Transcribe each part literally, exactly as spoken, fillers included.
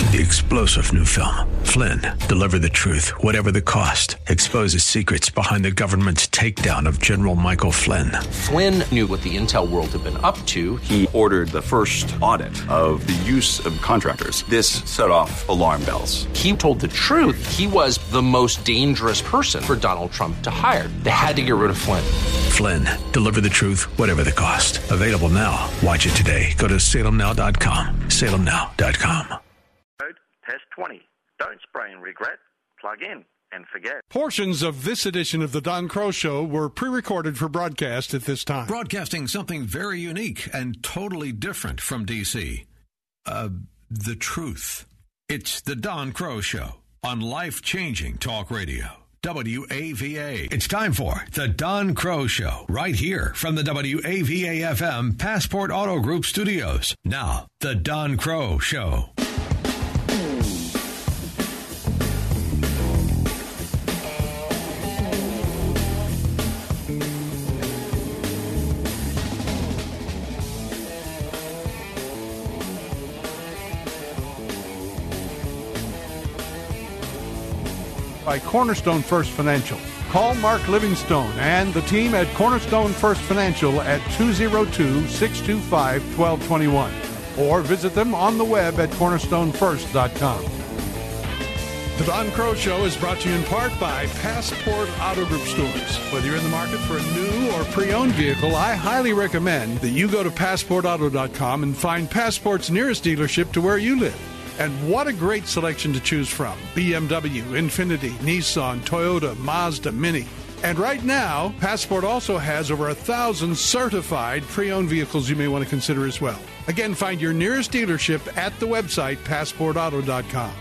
The explosive new film, Flynn, deliver the truth, whatever the cost, exposes secrets behind the government's takedown of General Michael Flynn. Flynn knew what the intel world had been up to. He ordered the first audit of the use of contractors. This set off alarm bells. He told the truth. He was the most dangerous person for Donald Trump to hire. They had to get rid of Flynn. Flynn, deliver the truth, whatever the cost. Available now. Watch it today. Go to salem now dot com. salem now dot com. Test twenty. Don't spray and regret. Plug in and forget. Portions of this edition of The Don Crow Show were pre-recorded for broadcast at this time. Broadcasting something very unique and totally different from D C. Uh, the truth. It's The Don Crow Show on life-changing talk radio. W A V A. It's time for The Don Crow Show, right here from the W A V A F M Passport Auto Group studios. Now, The Don Crow Show. By Cornerstone First Financial. Call Mark Livingstone and the team at Cornerstone First Financial at two oh two, six two five, one two two one or visit them on the web at cornerstone first dot com. The Don Crow Show is brought to you in part by Passport Auto Group stores. Whether you're in the market for a new or pre-owned vehicle, I highly recommend that you go to passport auto dot com and find Passport's nearest dealership to where you live. And what a great selection to choose from. B M W, Infiniti, Nissan, Toyota, Mazda, Mini. And right now, Passport also has over a thousand certified pre-owned vehicles you may want to consider as well. Again, find your nearest dealership at the website passport auto dot com.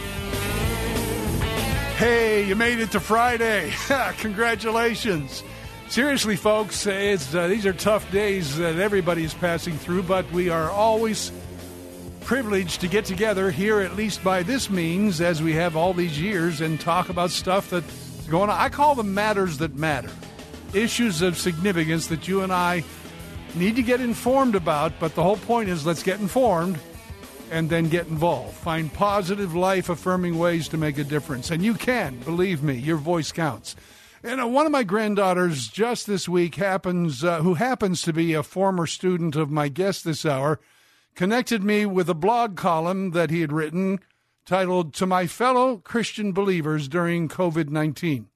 Hey, you made it to Friday. Congratulations. Seriously, folks, it's, uh, these are tough days that everybody is passing through, but we are always privileged to get together here, at least by this means, as we have all these years, and talk about stuff that's going on. I call them matters that matter. Issues of significance that you and I need to get informed about, but the whole point is let's get informed and then get involved. Find positive, life-affirming ways to make a difference. And you can, believe me, your voice counts. And uh, one of my granddaughters just this week happens, uh, who happens to be a former student of my guest this hour, connected me with a blog column that he had written titled "To My Fellow Christian Believers During COVID nineteen."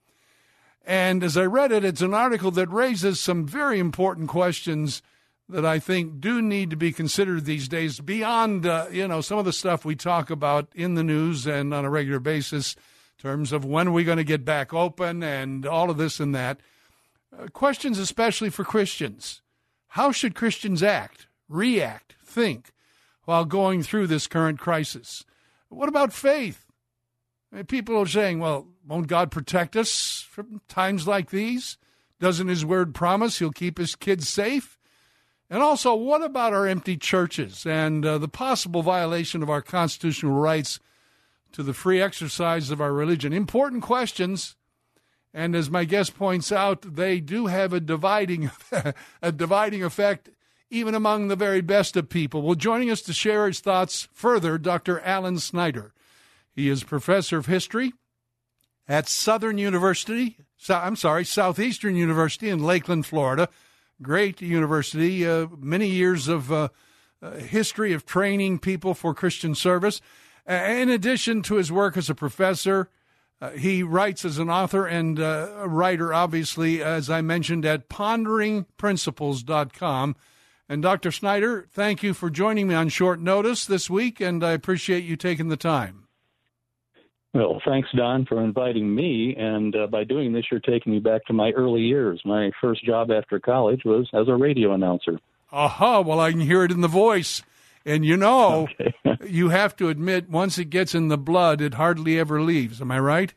And as I read it, it's an article that raises some very important questions that I think do need to be considered these days beyond, uh, you know, some of the stuff we talk about in the news and on a regular basis in terms of when are we going to get back open and all of this and that. Uh, questions especially for Christians. How should Christians act, react, think while going through this current crisis? What about faith? People are saying, well, won't God protect us from times like these? Doesn't his word promise he'll keep his kids safe? And also, what about our empty churches and uh, the possible violation of our constitutional rights to the free exercise of our religion? Important questions. And as my guest points out, they do have a dividing, a dividing effect even among the very best of people. Well, joining us to share his thoughts further, Doctor Alan Snyder. He is professor of history at Southern University, I'm sorry, Southeastern University in Lakeland, Florida. Great university, uh, many years of uh, uh, history of training people for Christian service. Uh, in addition to his work as a professor, uh, he writes as an author and uh, a writer, obviously, as I mentioned, at pondering principles dot com. And Doctor Snyder, thank you for joining me on short notice this week, and I appreciate you taking the time. Well, thanks, Don, for inviting me, and uh, by doing this, you're taking me back to my early years. My first job after college was as a radio announcer. Aha, well, I can hear it in the voice. And you know, okay. You have to admit, once it gets in the blood, it hardly ever leaves. Am I right?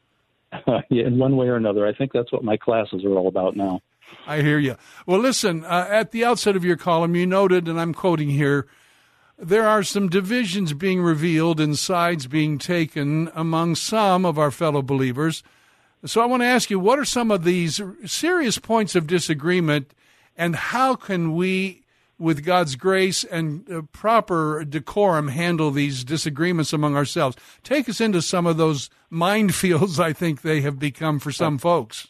Uh, yeah, in one way or another. I think that's what my classes are all about now. I hear you. Well, listen, uh, at the outset of your column, you noted, and I'm quoting here, there are some divisions being revealed and sides being taken among some of our fellow believers. So I want to ask you, what are some of these serious points of disagreement, and how can we with God's grace and uh, proper decorum, handle these disagreements among ourselves? Take us into some of those minefields I think they have become for some folks.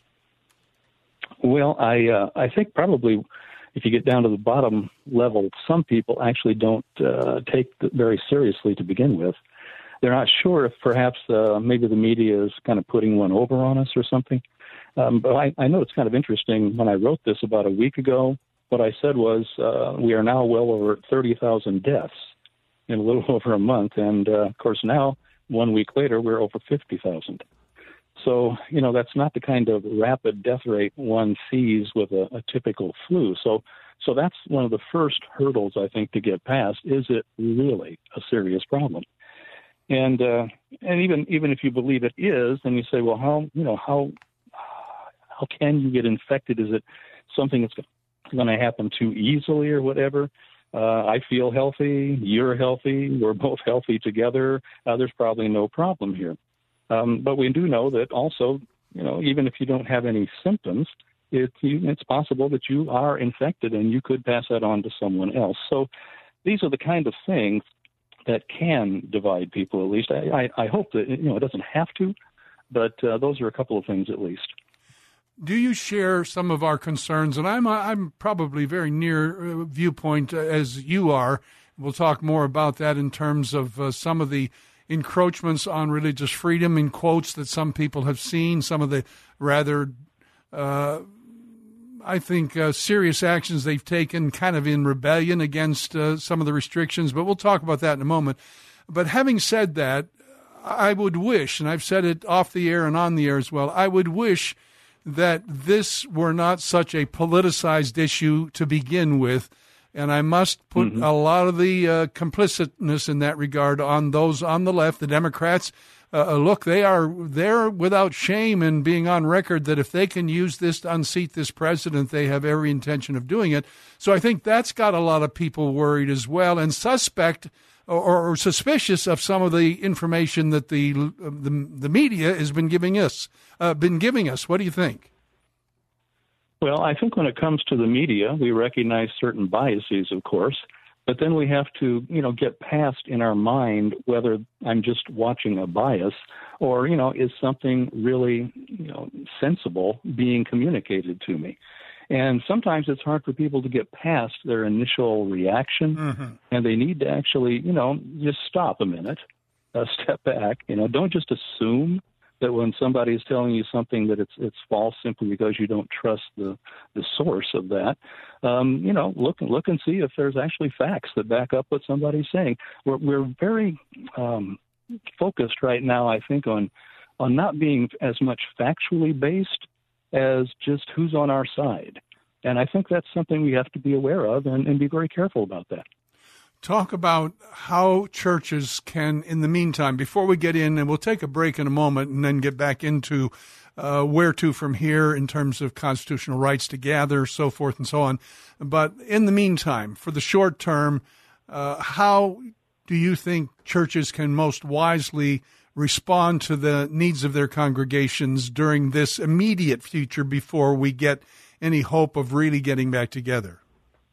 Well, I uh, I think probably if you get down to the bottom level, some people actually don't uh, take it very seriously to begin with. They're not sure if perhaps uh, maybe the media is kind of putting one over on us or something. Um, but I, I know it's kind of interesting. When I wrote this about a week ago, what I said was uh, we are now well over thirty thousand deaths in a little over a month. And, uh, of course, now, one week later, we're over fifty thousand. So, you know, that's not the kind of rapid death rate one sees with a, a typical flu. So so that's one of the first hurdles, I think, to get past. Is it really a serious problem? And uh, and even even if you believe it is, then you say, well, how, you know, how how can you get infected? Is it something that's going to happen too easily or whatever? Uh, I feel healthy. You're healthy. We're both healthy together. Uh, there's probably no problem here. Um, but we do know that also, you know, even if you don't have any symptoms, it, you, it's possible that you are infected and you could pass that on to someone else. So these are the kind of things that can divide people, at least. I, I, I hope that, you know, it doesn't have to, but uh, those are a couple of things at least. Do you share some of our concerns? And I'm I'm probably very near viewpoint as you are. We'll talk more about that in terms of uh, some of the encroachments on religious freedom, in quotes, that some people have seen, some of the rather, uh, I think, uh, serious actions they've taken kind of in rebellion against uh, some of the restrictions. But we'll talk about that in a moment. But having said that, I would wish, and I've said it off the air and on the air as well, I would wish that this were not such a politicized issue to begin with. And I must put mm-hmm. a lot of the uh, complicitness in that regard on those on the left, the Democrats. Uh, look, they are they're without shame in being on record that if they can use this to unseat this president, they have every intention of doing it. So I think that's got a lot of people worried as well, and suspect or, or suspicious of some of the information that the the, the media has been giving us. Uh, been giving us. What do you think? Well, I think when it comes to the media, we recognize certain biases, of course, but then we have to, you know, get past in our mind whether I'm just watching a bias or, you know, is something really, you know, sensible being communicated to me. And sometimes it's hard for people to get past their initial reaction, mm-hmm. and they need to actually, you know, just stop a minute, uh, step back, you know, don't just assume that when somebody is telling you something that it's it's false simply because you don't trust the, the source of that. Um, you know, look look and see if there's actually facts that back up what somebody's saying. We're we're very um, focused right now, I think, on on not being as much factually based as just who's on our side. And I think that's something we have to be aware of and, and be very careful about that. Talk about how churches can, in the meantime, before we get in, and we'll take a break in a moment and then get back into uh, where to from here in terms of constitutional rights to gather, so forth and so on. But in the meantime, for the short term, uh, how do you think churches can most wisely respond to the needs of their congregations during this immediate future before we get any hope of really getting back together?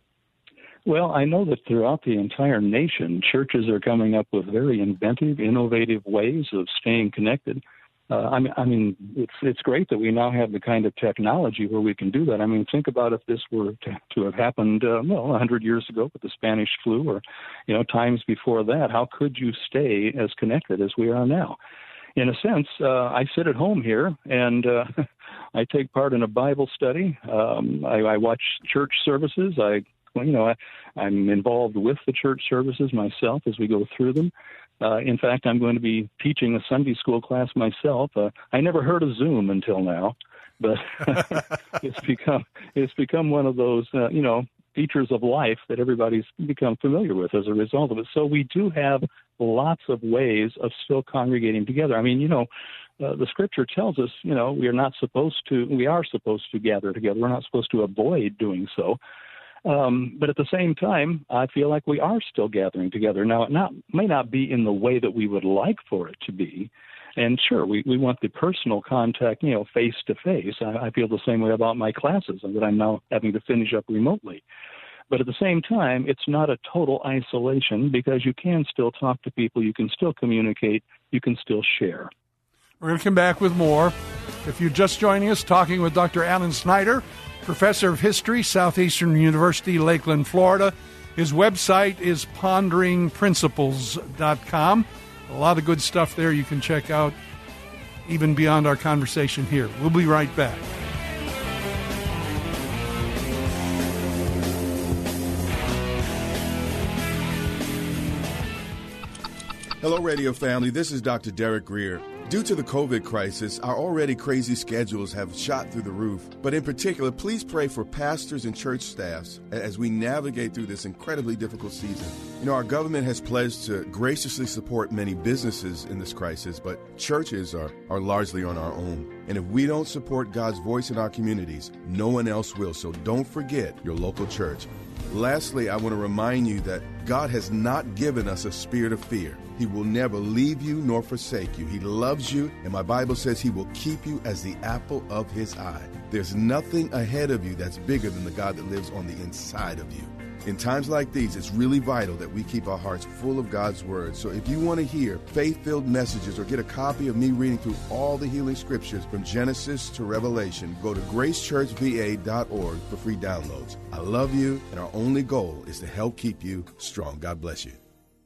Well, I know that throughout the entire nation, churches are coming up with very inventive, innovative ways of staying connected. Uh, I mean, I mean, it's it's great that we now have the kind of technology where we can do that. I mean, think about if this were to, to have happened, uh, well, a hundred years ago with the Spanish flu, or you know, times before that. How could you stay as connected as we are now? In a sense, uh, I sit at home here and uh, I take part in a Bible study. Um, I, I watch church services. I You know, I, I'm involved with the church services myself as we go through them. Uh, in fact, I'm going to be teaching a Sunday school class myself. Uh, I never heard of Zoom until now, but it's become it's become one of those, uh, you know, features of life that everybody's become familiar with as a result of it. So we do have lots of ways of still congregating together. I mean, you know, uh, the Scripture tells us, you know, we are not supposed to, we are supposed to gather together. We're not supposed to avoid doing so. Um, but at the same time, I feel like we are still gathering together. Now, it not, may not be in the way that we would like for it to be. And sure, we, we want the personal contact, you know, face-to-face. I, I feel the same way about my classes that I'm now having to finish up remotely. But at the same time, it's not a total isolation because you can still talk to people, you can still communicate, you can still share. We're going to come back with more. If you're just joining us, talking with Doctor Alan Snyder, Professor of History, Southeastern University, Lakeland, Florida. His website is pondering principles dot com. A lot of good stuff there you can check out, even beyond our conversation here. We'll be right back. Hello, radio family. This is Doctor Derek Greer. Due to the COVID crisis, our already crazy schedules have shot through the roof. But in particular, please pray for pastors and church staffs as we navigate through this incredibly difficult season. You know, our government has pledged to graciously support many businesses in this crisis, but churches are, are largely on our own. And if we don't support God's voice in our communities, no one else will. So don't forget your local church. Lastly, I want to remind you that God has not given us a spirit of fear. He will never leave you nor forsake you. He loves you, and my Bible says he will keep you as the apple of his eye. There's nothing ahead of you that's bigger than the God that lives on the inside of you. In times like these, it's really vital that we keep our hearts full of God's word. So if you want to hear faith-filled messages or get a copy of me reading through all the healing scriptures from Genesis to Revelation, go to grace church v a dot org for free downloads. I love you, and our only goal is to help keep you strong. God bless you.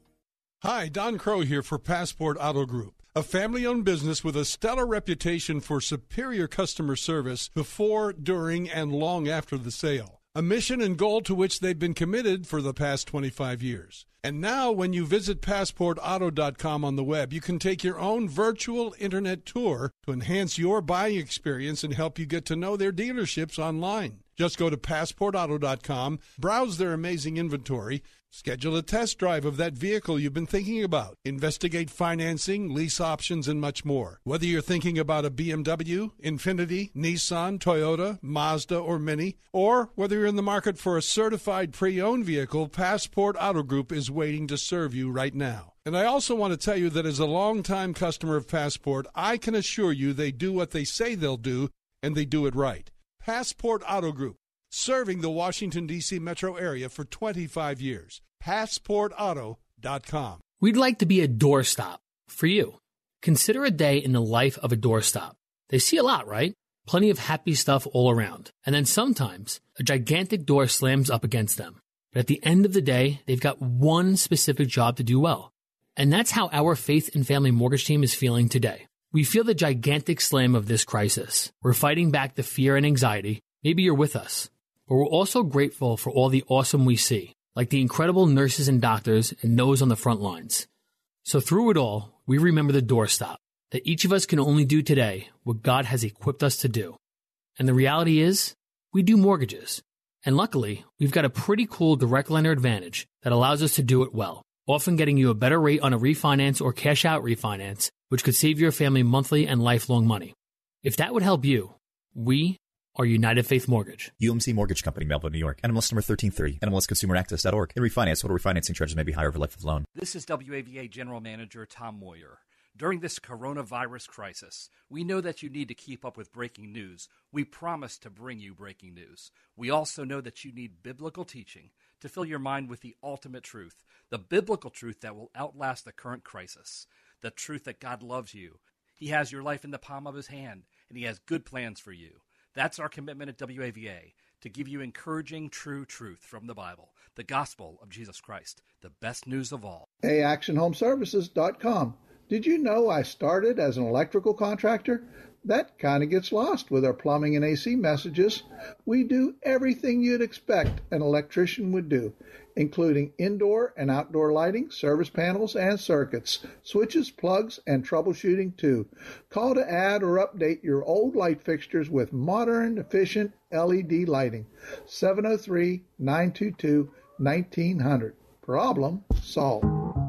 Hi, Don Crow here for Passport Auto Group, a family-owned business with a stellar reputation for superior customer service before, during, and long after the sale. A mission and goal to which they've been committed for the past twenty-five years. And now, when you visit passport auto dot com on the web, you can take your own virtual internet tour to enhance your buying experience and help you get to know their dealerships online. Just go to passport auto dot com, browse their amazing inventory, schedule a test drive of that vehicle you've been thinking about, investigate financing, lease options, and much more. Whether you're thinking about a B M W, Infiniti, Nissan, Toyota, Mazda, or Mini, or whether you're in the market for a certified pre-owned vehicle, Passport Auto Group is waiting to serve you right now. And I also want to tell you that as a longtime customer of Passport, I can assure you they do what they say they'll do, and they do it right. Passport Auto Group, serving the Washington, D C metro area for twenty-five years. passport auto dot com. We'd like to be a doorstop for you. Consider a day in the life of a doorstop. They see a lot, right? Plenty of happy stuff all around. And then sometimes a gigantic door slams up against them. But at the end of the day, they've got one specific job to do well. And that's how our Faith and Family Mortgage team is feeling today. We feel the gigantic slam of this crisis. We're fighting back the fear and anxiety. Maybe you're with us. But we're also grateful for all the awesome we see, like the incredible nurses and doctors and those on the front lines. So through it all, we remember the doorstop, that each of us can only do today what God has equipped us to do. And the reality is, we do mortgages. And luckily, we've got a pretty cool direct lender advantage that allows us to do it well, often getting you a better rate on a refinance or cash out refinance, which could save your family monthly and lifelong money. If that would help you, we are United Faith Mortgage. U M C Mortgage Company, Melville, New York. N M L S number thirteen thirty. N M L S consumer access dot org. In refinance, total refinancing charges may be higher over life of loan. This is W A V A General Manager Tom Moyer. During this coronavirus crisis, we know that you need to keep up with breaking news. We promise to bring you breaking news. We also know that you need biblical teaching to fill your mind with the ultimate truth, the biblical truth that will outlast the current crisis, the truth that God loves you. He has your life in the palm of his hand, and he has good plans for you. That's our commitment at W A V A, to give you encouraging, true truth from the Bible, the gospel of Jesus Christ, the best news of all. a action home services dot com. Did you know I started as an electrical contractor? That kind of gets lost with our plumbing and A C messages. We do everything you'd expect an electrician would do, including indoor and outdoor lighting, service panels and circuits, switches, plugs, and troubleshooting too. Call to add or update your old light fixtures with modern, efficient L E D lighting. seven oh three, nine two two, nineteen hundred. Problem solved.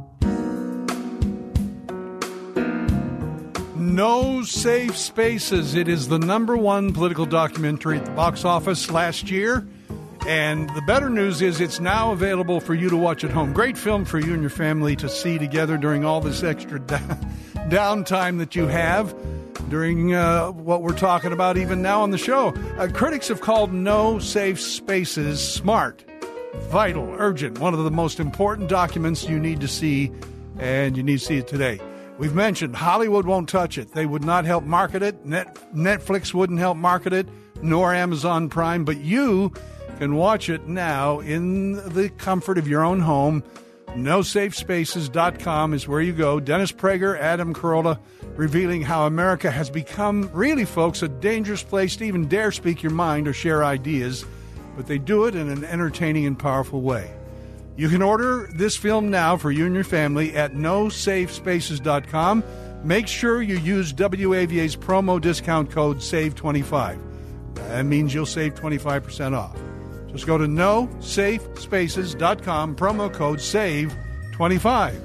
No Safe Spaces. It is the number one political documentary at the box office last year. And the better news is it's now available for you to watch at home. Great film for you and your family to see together during all this extra down, downtime that you have during uh, what we're talking about even now on the show. Uh, critics have called No Safe Spaces smart. vital, urgent, one of the most important documents you need to see, and you need to see it today. We've mentioned Hollywood won't touch it. They would not help market it. Net, Netflix wouldn't help market it, nor Amazon Prime. But you can watch it now in the comfort of your own home. no safe spaces dot com is where you go. Dennis Prager, Adam Carolla, revealing how America has become, really, folks, a dangerous place to even dare speak your mind or share ideas. But they do it in an entertaining and powerful way. You can order this film now for you and your family at no safe spaces dot com. Make sure you use W A V A's promo discount code save twenty-five. That means you'll save twenty-five percent off. Just go to no safe spaces dot com, promo code save twenty-five.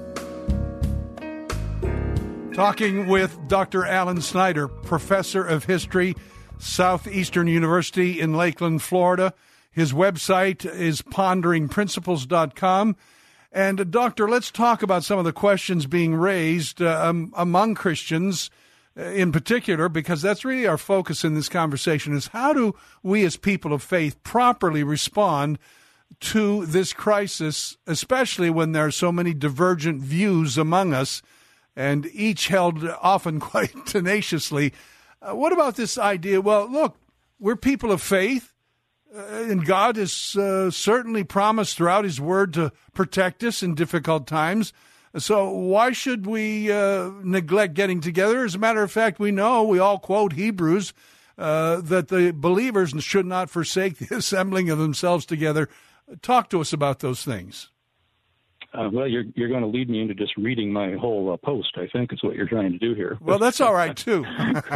Talking with Doctor Alan Snyder, professor of history, Southeastern University in Lakeland, Florida. His website is pondering principles dot com. And, uh, Doctor, let's talk about some of the questions being raised uh, um, among Christians uh, in particular, because that's really our focus in this conversation, is how do we as people of faith properly respond to this crisis, especially when there are so many divergent views among us, and each held often quite tenaciously. Uh, what about this idea? Well, look, we're people of faith. Uh, and God has uh, certainly promised throughout His Word to protect us in difficult times. So why should we uh, neglect getting together? As a matter of fact, we know, we all quote Hebrews, uh, that the believers should not forsake the assembling of themselves together. Talk to us about those things. Uh, well, you're you're going to lead me into just reading my whole uh, post, I think, is what you're trying to do here. Well, that's all right, too.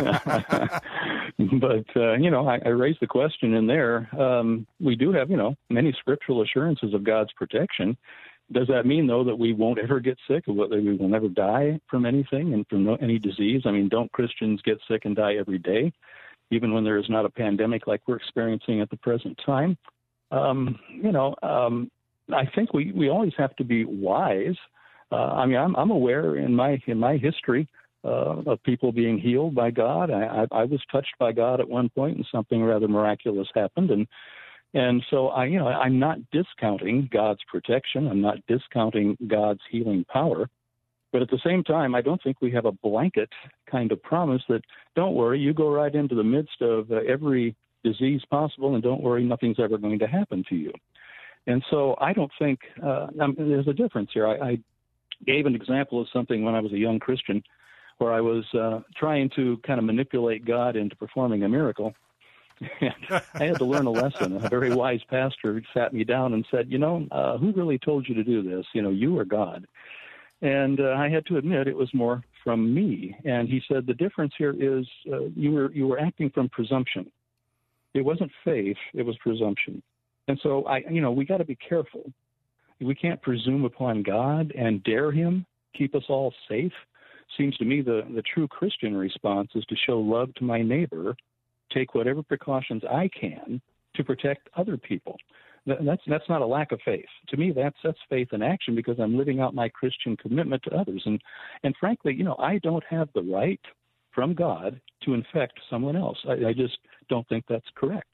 But, uh, you know, I, I raised the question in there. Um, we do have, you know, many scriptural assurances of God's protection. Does that mean, though, that we won't ever get sick, or that we will never die from anything and from no, any disease? I mean, don't Christians get sick and die every day, even when there is not a pandemic like we're experiencing at the present time? Um, you know, um I think we, we always have to be wise. Uh, I mean, I'm, I'm aware in my in my history uh, of people being healed by God. I, I, I was touched by God at one point, and something rather miraculous happened. And and so I, you know, I'm not discounting God's protection. I'm not discounting God's healing power. But at the same time, I don't think we have a blanket kind of promise that, don't worry, you go right into the midst of uh, every disease possible, and don't worry, nothing's ever going to happen to you. And so I don't think uh, I mean, there's a difference here. I, I gave an example of something when I was a young Christian where I was uh, trying to kind of manipulate God into performing a miracle. And I had to learn a lesson. A very wise pastor sat me down and said, you know, uh, who really told you to do this? You know, you or God? And uh, I had to admit it was more from me. And he said, the difference here is uh, you were you were acting from presumption. It wasn't faith, it was presumption. And so, I, you know, we got to be careful. We can't presume upon God and dare Him keep us all safe. Seems to me the, the true Christian response is to show love to my neighbor, take whatever precautions I can to protect other people. That's that's not a lack of faith. To me, that's that's faith in action, because I'm living out my Christian commitment to others. And and frankly, you know, I don't have the right from God to infect someone else. I, I just don't think that's correct.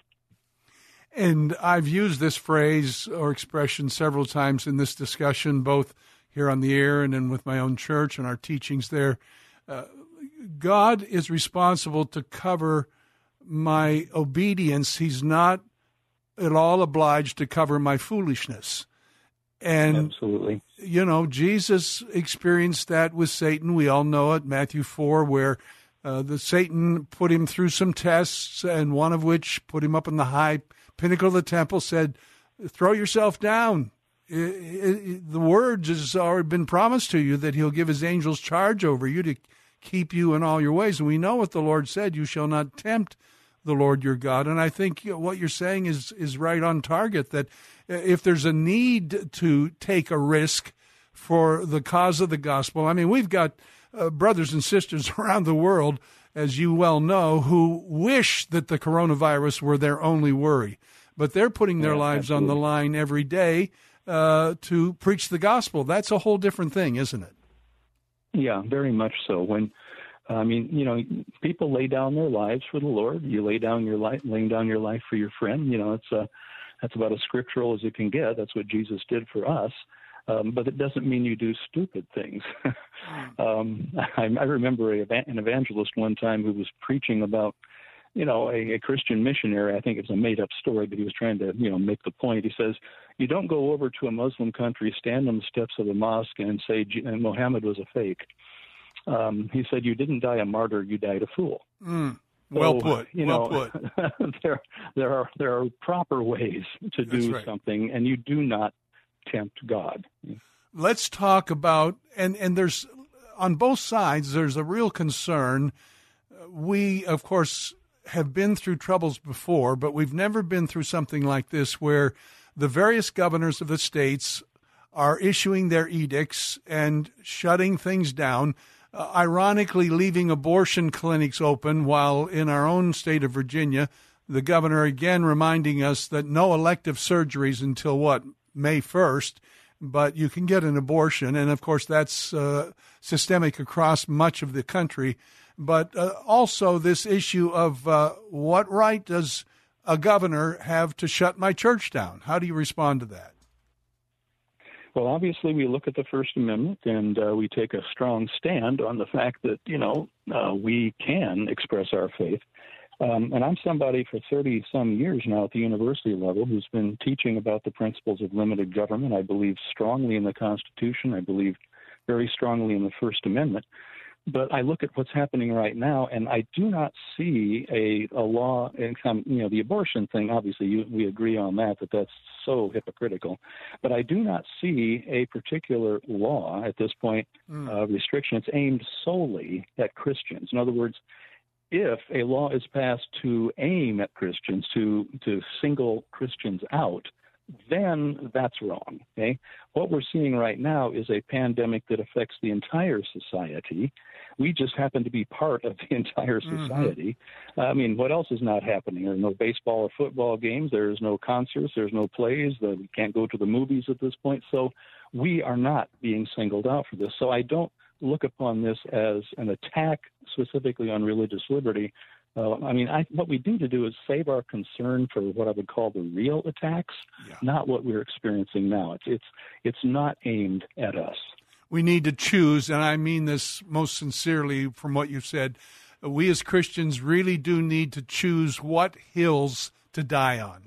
And I've used this phrase or expression several times in this discussion, both here on the air and then with my own church and our teachings there. Uh, God is responsible to cover my obedience. He's not at all obliged to cover my foolishness. And, absolutely, you know, Jesus experienced that with Satan. We all know it, Matthew four, where uh, the Satan put him through some tests, and one of which put him up in the high pinnacle of the temple, said, throw yourself down. It, it, the word has already been promised to you that He'll give His angels charge over you to keep you in all your ways. And we know what the Lord said, you shall not tempt the Lord your God. And I think you know, what you're saying is, is right on target, that if there's a need to take a risk for the cause of the gospel, I mean, we've got uh, brothers and sisters around the world, as you well know, who wish that the coronavirus were their only worry. But they're putting their yeah, lives absolutely. on the line every day uh, to preach the gospel. That's a whole different thing, isn't it? Yeah, very much so. When, I mean, you know, people lay down their lives for the Lord. You lay down your life, laying down your life for your friend. You know, it's a, That's about as scriptural as it can get. That's what Jesus did for us. Um, but it doesn't mean you do stupid things. um, I, I remember a, an evangelist one time who was preaching about, you know, a, a Christian missionary. I think it's a made-up story, but he was trying to, you know, make the point. He says, you don't go over to a Muslim country, stand on the steps of a mosque, and say Muhammad was a fake. Um, he said, you didn't die a martyr, you died a fool. Mm. Well so, put. You well know, put. there, there are there are proper ways to That's do right. something, and you do not tempt God. Let's talk about, and, and there's, on both sides, there's a real concern. We, of course, have been through troubles before, but we've never been through something like this where the various governors of the states are issuing their edicts and shutting things down, uh, ironically leaving abortion clinics open, while in our own state of Virginia, the governor again reminding us that no elective surgeries until, what, May first, but you can get an abortion. And, of course, that's uh, systemic across much of the country. But uh, also this issue of uh, what right does a governor have to shut my church down? How do you respond to that? Well, obviously, we look at the First Amendment, and uh, we take a strong stand on the fact that, you know, uh, we can express our faith. Um, and I'm somebody for thirty-some years now at the university level who's been teaching about the principles of limited government. I believe strongly in the Constitution. I believe very strongly in the First Amendment. But I look at what's happening right now, and I do not see a, a law, and some, you know, the abortion thing, obviously you, we agree on that, that that's so hypocritical. But I do not see a particular law at this point, mm. uh, restriction. It's aimed solely at Christians. In other words, if a law is passed to aim at Christians, to, to single Christians out, then that's wrong. Okay? What we're seeing right now is a pandemic that affects the entire society. We just happen to be part of the entire society. Mm-hmm. I mean, what else is not happening? There are no baseball or football games. There's no concerts. There's no plays. We can't go to the movies at this point. So we are not being singled out for this. So I don't look upon this as an attack specifically on religious liberty. Uh, I mean, I, what we need to do is save our concern for what I would call the real attacks, yeah. not what we're experiencing now. It's it's it's not aimed at us. We need to choose, and I mean this most sincerely from what you said. We as Christians really do need to choose what hills to die on.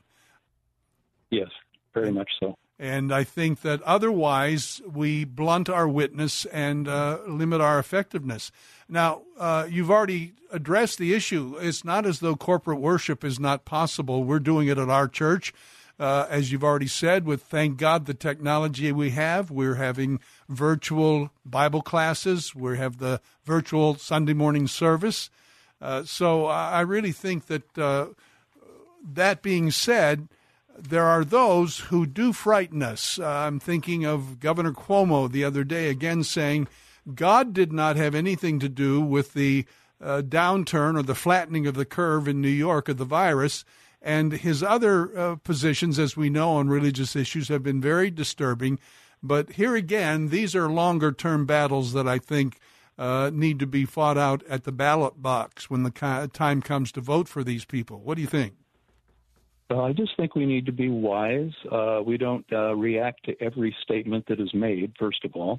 Yes, very much so. And I think that otherwise we blunt our witness and uh, limit our effectiveness. Now, uh, you've already addressed the issue. It's not as though corporate worship is not possible. We're doing it at our church. Uh, as you've already said, with, thank God, the technology we have. We're having virtual Bible classes. We have the virtual Sunday morning service. Uh, so I really think that, uh, that being said, there are those who do frighten us. Uh, I'm thinking of Governor Cuomo the other day again saying God did not have anything to do with the uh, downturn or the flattening of the curve in New York of the virus. And his other uh, positions, as we know, on religious issues have been very disturbing. But here again, these are longer-term battles that I think uh, need to be fought out at the ballot box when the time comes to vote for these people. What do you think? Well, I just think we need to be wise. Uh, we don't uh, react to every statement that is made, first of all.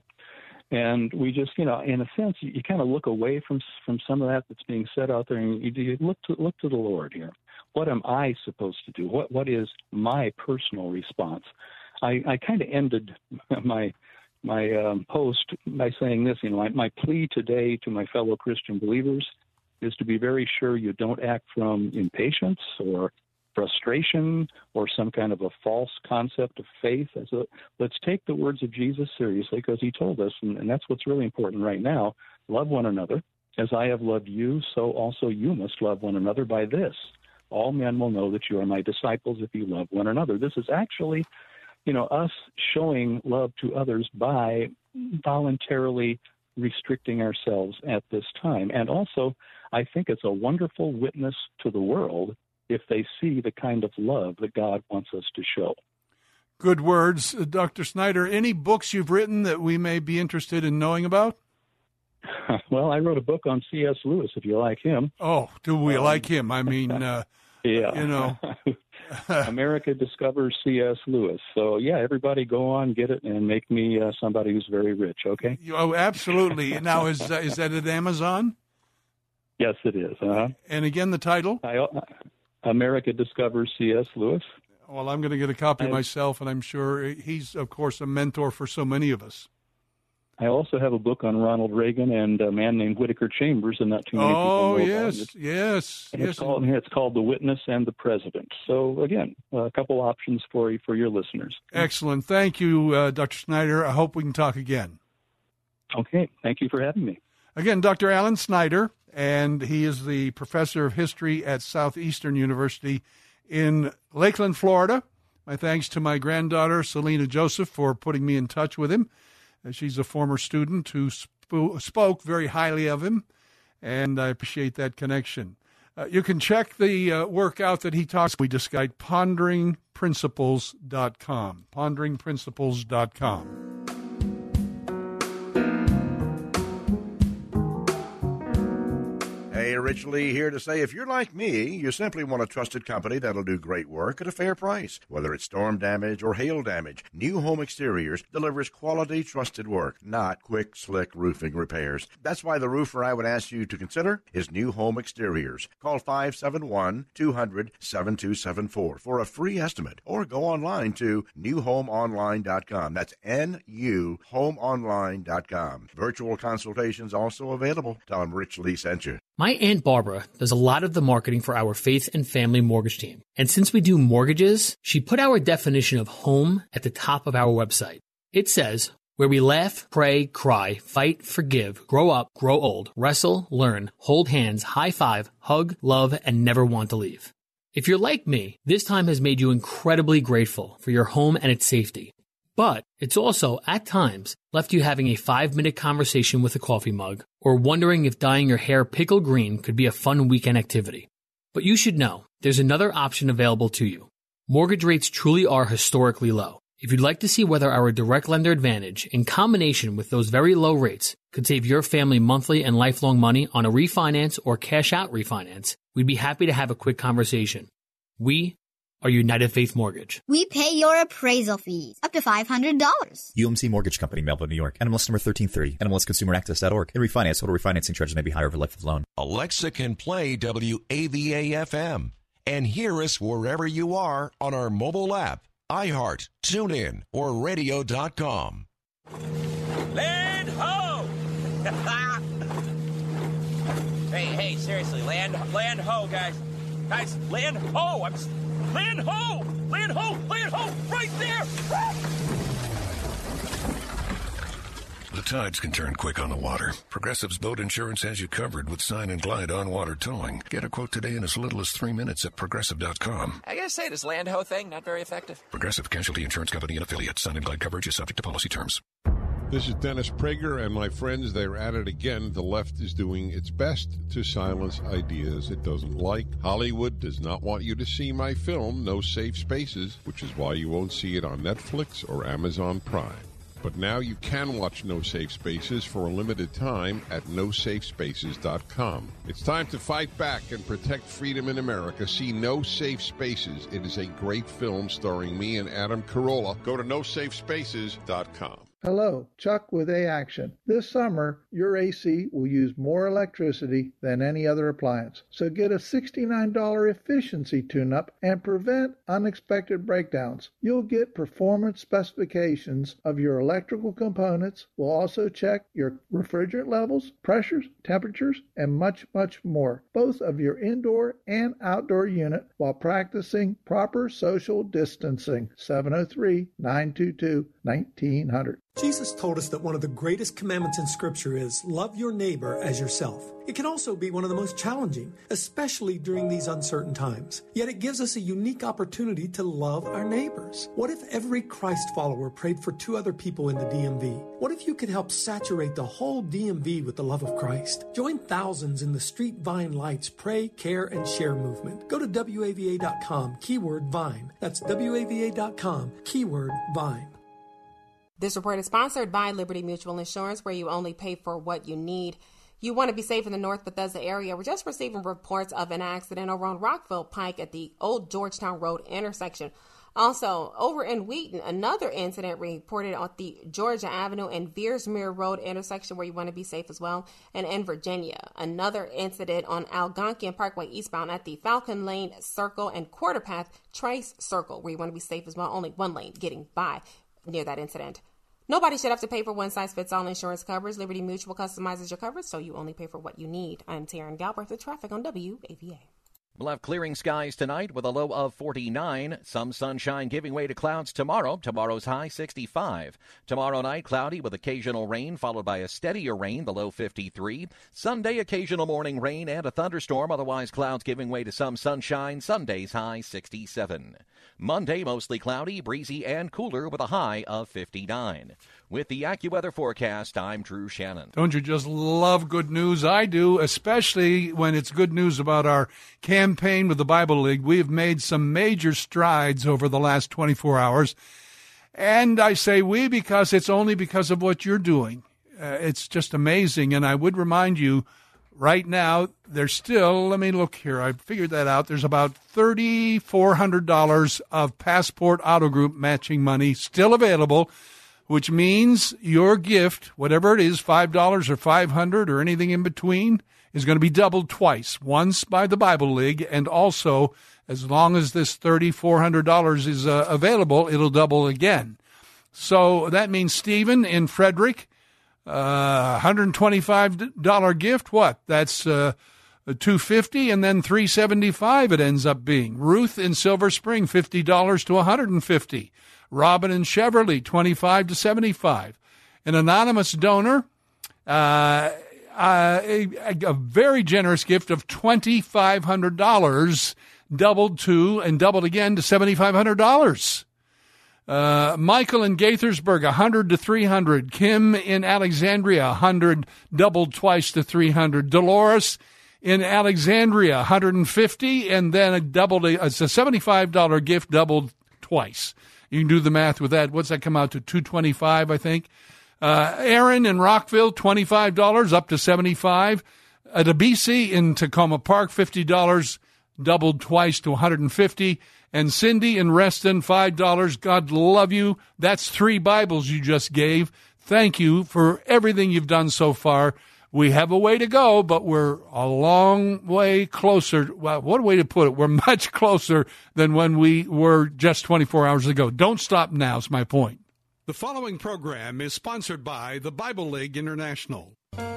And we just, you know, in a sense, you, you kind of look away from from some of that that's being said out there, and you, you look to look to the Lord here. What am I supposed to do? What What is my personal response? I, I kind of ended my my um, post by saying this, you know, my, my plea today to my fellow Christian believers is to be very sure you don't act from impatience or frustration or some kind of a false concept of faith. As a, let's take the words of Jesus seriously, because he told us, and, and that's what's really important right now, love one another. As I have loved you, so also you must love one another. By this, all men will know that you are my disciples if you love one another. This is actually, you know, us showing love to others by voluntarily restricting ourselves at this time. And also, I think it's a wonderful witness to the world if they see the kind of love that God wants us to show. Good words. Uh, Doctor Snyder, any books you've written that we may be interested in knowing about? Well, I wrote a book on C S Lewis, if you like him. Oh, do we um, like him? I mean, uh, Yeah. You know. America discovers C S. Lewis. So, yeah, everybody go on, get it, and make me uh, somebody who's very rich, okay? Oh, absolutely. Now, is uh, is that at Amazon? Yes, it is. Uh-huh. And again, the title? I, uh, America discovers C S. Lewis. Well, I'm going to get a copy I, myself, and I'm sure he's, of course, a mentor for so many of us. I also have a book on Ronald Reagan and a man named Whittaker Chambers, and not too many oh, people know yes, about it. yes, and yes. It's called, it's called The Witness and the President. So, again, a couple options for you, for your listeners. Excellent. Thank you, uh, Doctor Snyder. I hope we can talk again. Okay. Thank you for having me. Again, Doctor Alan Snyder, and he is the professor of history at Southeastern University in Lakeland, Florida. My thanks to my granddaughter, Selena Joseph, for putting me in touch with him. She's a former student who sp- spoke very highly of him, and I appreciate that connection. Uh, you can check the uh, work out that he talks. We discuss pondering principles dot com. pondering principles dot com. Hey, Rich Lee here to say if you're like me, you simply want a trusted company that'll do great work at a fair price. Whether it's storm damage or hail damage, New Home Exteriors delivers quality, trusted work, not quick, slick roofing repairs. That's why the roofer I would ask you to consider is New Home Exteriors. Call five seven one, two hundred, seven two seven four for a free estimate, or go online to new home online dot com. That's N U home online dot com. Virtual consultations also available. Tell them Rich Lee sent you. My Aunt Barbara does a lot of the marketing for our Faith and Family Mortgage team. And since we do mortgages, she put our definition of home at the top of our website. It says, where we laugh, pray, cry, fight, forgive, grow up, grow old, wrestle, learn, hold hands, high five, hug, love, and never want to leave. If you're like me, this time has made you incredibly grateful for your home and its safety. But it's also, at times, left you having a five-minute conversation with a coffee mug or wondering if dyeing your hair pickle green could be a fun weekend activity. But you should know, there's another option available to you. Mortgage rates truly are historically low. If you'd like to see whether our direct lender advantage, in combination with those very low rates, could save your family monthly and lifelong money on a refinance or cash-out refinance, we'd be happy to have a quick conversation. We are United Faith Mortgage. We pay your appraisal fees, up to five hundred dollars. U M C Mortgage Company, Melville, New York. N M L S number thirteen thirty. N M L S consumer access dot org. And refinance. Total refinancing charges may be higher over life of loan. Alexa can play W A V A F M and hear us wherever you are on our mobile app, iHeart, TuneIn, or radio dot com. Land ho! hey, hey, seriously, land, land ho, guys. Guys, land ho! I'm... Land ho! Land ho! Land ho! Right there! The tides can turn quick on the water. Progressive's boat insurance has you covered with Sign and Glide on-water towing. Get a quote today in as little as three minutes at progressive dot com. I gotta say, this land ho thing, not very effective. Progressive Casualty Insurance Company and affiliates. Sign and Glide coverage is subject to policy terms. This is Dennis Prager, and my friends, they're at it again. The left is doing its best to silence ideas it doesn't like. Hollywood does not want you to see my film, No Safe Spaces, which is why you won't see it on Netflix or Amazon Prime. But now you can watch No Safe Spaces for a limited time at no safe spaces dot com. It's time to fight back and protect freedom in America. See No Safe Spaces. It is a great film starring me and Adam Carolla. Go to no safe spaces dot com. Hello, Chuck with A-Action. This summer, your A C will use more electricity than any other appliance. So get a sixty-nine dollars efficiency tune-up and prevent unexpected breakdowns. You'll get performance specifications of your electrical components. We'll also check your refrigerant levels, pressures, temperatures, and much, much more, both of your indoor and outdoor unit, while practicing proper social distancing. seven oh three, nine two two, nineteen hundred. Jesus told us that one of the greatest commandments in Scripture is love your neighbor as yourself. It can also be one of the most challenging, especially during these uncertain times. Yet it gives us a unique opportunity to love our neighbors. What if every Christ follower prayed for two other people in the D M V? What if you could help saturate the whole D M V with the love of Christ? Join thousands in the Street Vine Lights Pray, Care, and Share movement. Go to W A V A dot com, keyword Vine. That's W A V A dot com, keyword Vine. This report is sponsored by Liberty Mutual Insurance, where you only pay for what you need. You want to be safe in the North Bethesda area. We're just receiving reports of an accident over on Rockville Pike at the old Georgetown Road intersection. Also, over in Wheaton, another incident reported at the Georgia Avenue and Veersmere Road intersection where you want to be safe as well. And in Virginia, another incident on Algonquian Parkway eastbound at the Falcon Lane Circle and Quarter Path Trace Circle where you want to be safe as well. Only one lane getting by near that incident. Nobody should have to pay for one-size-fits-all insurance coverage. Liberty Mutual customizes your coverage, so you only pay for what you need. I'm Taryn Galbraith with traffic on W A V A. We'll have clearing skies tonight with a low of forty-nine. Some sunshine giving way to clouds tomorrow. Tomorrow's high sixty-five. Tomorrow night, cloudy with occasional rain, followed by a steadier rain, the low fifty-three. Sunday, occasional morning rain and a thunderstorm. Otherwise, clouds giving way to some sunshine. Sunday's high sixty-seven. Monday, mostly cloudy, breezy, and cooler with a high of fifty-nine. With the AccuWeather forecast, I'm Drew Shannon. Don't you just love good news? I do, especially when it's good news about our campaign with the Bible League. We have made some major strides over the last twenty-four hours. And I say we because it's only because of what you're doing. Uh, it's just amazing. And I would remind you, right now, there's still, let me look here, I figured that out, there's about three thousand four hundred dollars of Passport Auto Group matching money still available, which means your gift, whatever it is, five dollars or five hundred dollars or anything in between, is going to be doubled twice, once by the Bible League, and also, as long as this three thousand four hundred dollars is uh, available, it'll double again. So that means Stephen in Frederick, uh, one hundred twenty-five dollars gift, what? That's uh, two hundred fifty dollars, and then three hundred seventy-five dollars it ends up being. Ruth in Silver Spring, fifty dollars to one hundred fifty dollars. Robin and Cheverly, twenty-five to seventy-five. An anonymous donor, uh, uh, a, a very generous gift of two thousand five hundred dollars, doubled to and doubled again to seven thousand five hundred dollars. Uh, Michael in Gaithersburg, one hundred to three hundred. Kim in Alexandria, one hundred, doubled twice to three hundred. Dolores in Alexandria, one hundred fifty, and then a doubled, it's a seventy-five dollars gift doubled twice. You can do the math with that. What's that come out to? two hundred twenty-five dollars, I think. Uh, Aaron in Rockville, twenty-five dollars, up to seventy-five dollars. At a B C in Tacoma Park, fifty dollars, doubled twice to one hundred fifty dollars. And Cindy in Reston, five dollars. God love you. That's three Bibles you just gave. Thank you for everything you've done so far. We have a way to go, but we're a long way closer. Well, what a way to put it. We're much closer than when we were just twenty-four hours ago. Don't stop now is my point. The following program is sponsored by the Bible League International.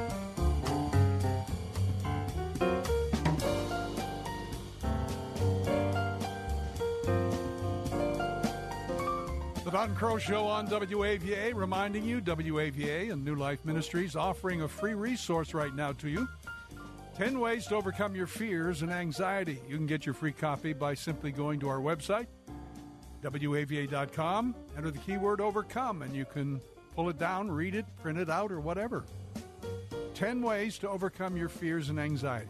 The Don Crow Show on W A V A, reminding you, W A V A and New Life Ministries offering a free resource right now to you. ten ways to overcome your fears and anxiety. You can get your free copy by simply going to our website, W A V A dot com, enter the keyword overcome, and you can pull it down, read it, print it out, or whatever. ten ways to overcome your fears and anxiety.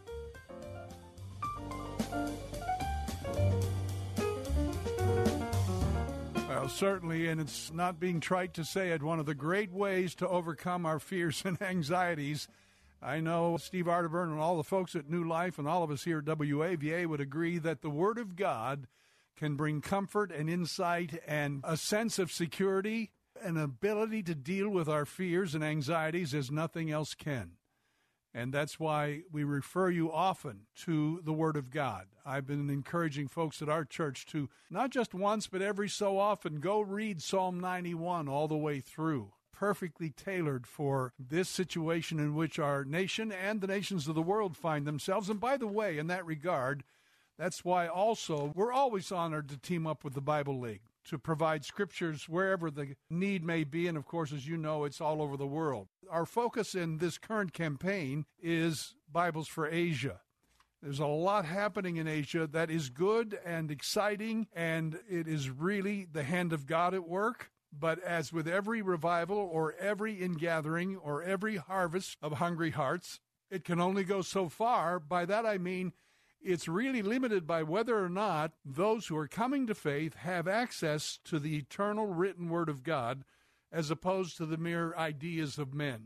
Well, certainly, and it's not being trite to say it, one of the great ways to overcome our fears and anxieties. I know Steve Arterburn and all the folks at New Life and all of us here at W A V A would agree that the Word of God can bring comfort and insight and a sense of security, an ability to deal with our fears and anxieties as nothing else can. And that's why we refer you often to the Word of God. I've been encouraging folks at our church to, not just once, but every so often, go read Psalm ninety-one all the way through. Perfectly tailored for this situation in which our nation and the nations of the world find themselves. And by the way, in that regard, that's why also we're always honored to team up with the Bible League to provide scriptures wherever the need may be. And, of course, as you know, it's all over the world. Our focus in this current campaign is Bibles for Asia. There's a lot happening in Asia that is good and exciting, and it is really the hand of God at work. But as with every revival or every ingathering or every harvest of hungry hearts, it can only go so far. By that I mean it's really limited by whether or not those who are coming to faith have access to the eternal written Word of God as opposed to the mere ideas of men.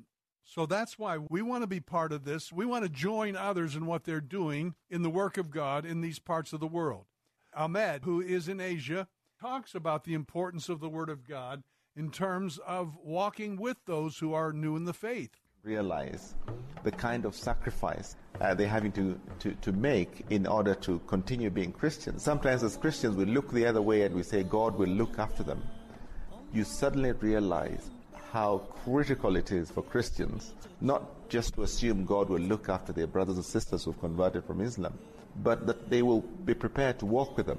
So that's why we want to be part of this. We want to join others in what they're doing in the work of God in these parts of the world. Ahmed, who is in Asia, talks about the importance of the Word of God in terms of walking with those who are new in the faith. Realize the kind of sacrifice uh, they're having to, to, to make in order to continue being Christians. Sometimes as Christians we look the other way and we say God will look after them. You suddenly realize how critical it is for Christians not just to assume God will look after their brothers and sisters who've converted from Islam, but that they will be prepared to walk with them.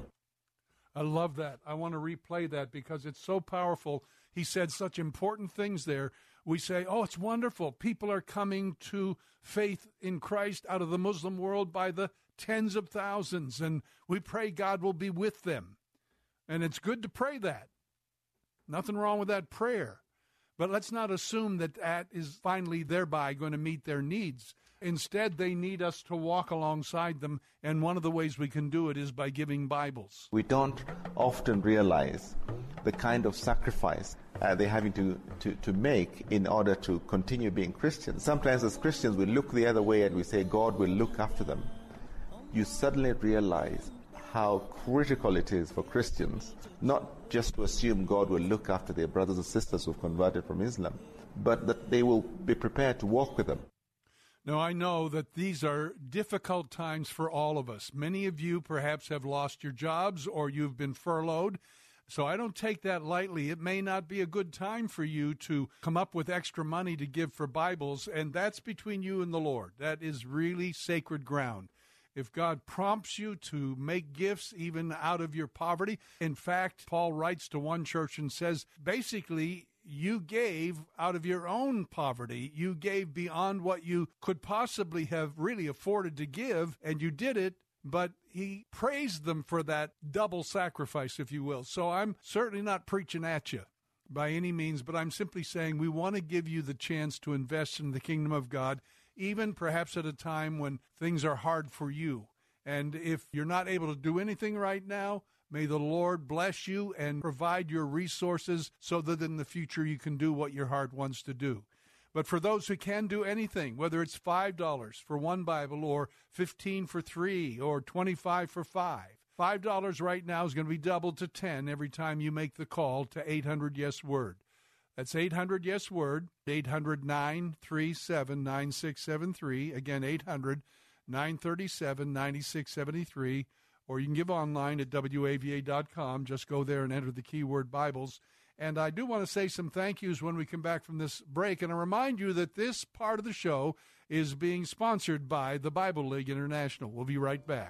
I love that. I want to replay that because it's so powerful. He said such important things there. We say, oh, it's wonderful. People are coming to faith in Christ out of the Muslim world by the tens of thousands, and we pray God will be with them. And it's good to pray that. Nothing wrong with that prayer. But let's not assume that that is finally thereby going to meet their needs. Instead, they need us to walk alongside them, and one of the ways we can do it is by giving Bibles. We don't often realize the kind of sacrifice uh, they're having to, to, to make in order to continue being Christians. Sometimes as Christians we look the other way and we say God will look after them. You suddenly realize how critical it is for Christians not just to assume God will look after their brothers and sisters who've converted from Islam, but that they will be prepared to walk with them. Now, I know that these are difficult times for all of us. Many of you perhaps have lost your jobs or you've been furloughed. So I don't take that lightly. It may not be a good time for you to come up with extra money to give for Bibles, and that's between you and the Lord. That is really sacred ground. If God prompts you to make gifts even out of your poverty, in fact, Paul writes to one church and says, basically, you gave out of your own poverty. You gave beyond what you could possibly have really afforded to give, and you did it, but he praised them for that double sacrifice, if you will. So I'm certainly not preaching at you by any means, but I'm simply saying we want to give you the chance to invest in the kingdom of God, even perhaps at a time when things are hard for you. And if you're not able to do anything right now, may the Lord bless you and provide your resources so that in the future you can do what your heart wants to do. But for those who can do anything, whether it's five dollars for one Bible or fifteen dollars for three or twenty-five dollars for five, five dollars right now is going to be doubled to ten dollars every time you make the call to eight hundred yes word. That's eight hundred yes word, eight hundred nine three seven nine six seven three. Again, eight hundred nine three seven nine six seven three. Or you can give online at W A V A dot com. Just go there and enter the keyword Bibles. And I do want to say some thank yous when we come back from this break. And I remind you that this part of the show is being sponsored by the Bible League International. We'll be right back.